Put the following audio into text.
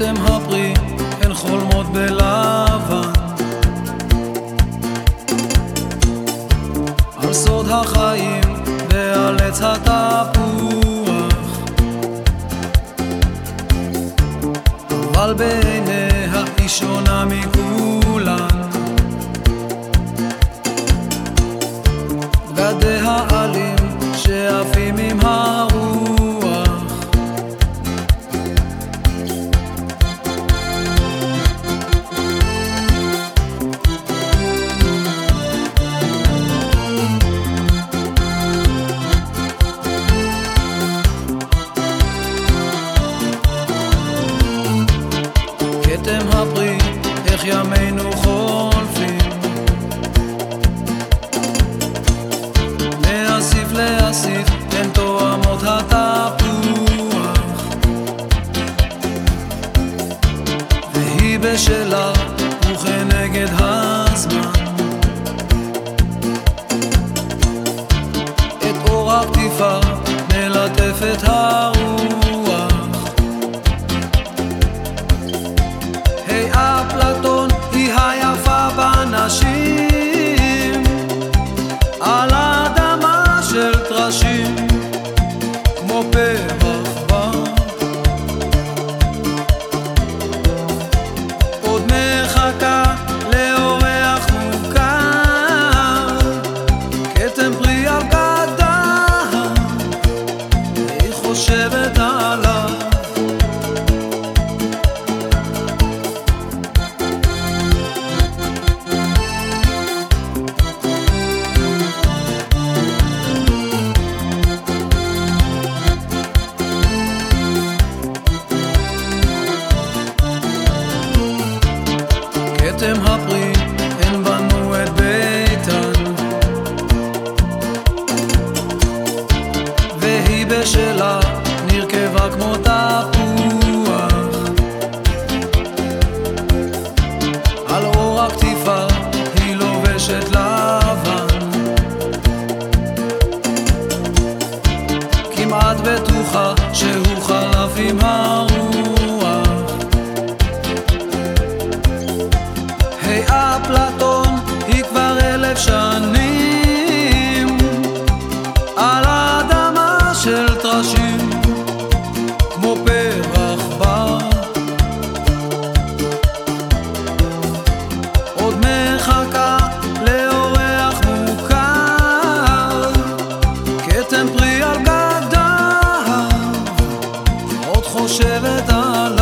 כתם הפרי הן חולמות בלבן, על סוד החיים ועל עץ התפוח, אבל בעיניה היא שונה מכולן. בגדיה עלים שעפים עם הרוח, כתם הפרי איך ימינו חולפים, מאסיף לאסיף הן תואמות התפוח, והיא בשלה וכנגד הזמן. את אור הקטיפה מלטפת הרוח, היי אפלטון היא היפה בנשים, על האדמה של טרשים כמו פרח בר, עוד מחכה לאורח מוכר, כתם פרי על גדה היא חושבת עליו. כתם הפרי הן בנו את ביתן, והיא בשלה נרכבה כמו תפוח, על אור הקטיפה היא לובשת לבן, כמעט בטוחה שהוא חלף עם הרוח. היי אפלטון היא כבר 1000 שנים, על האדמה של טרשים כמו פרח בר, עוד מחכה לאורח מוכר, כתם פרי על גדה עוד חושבת עליו.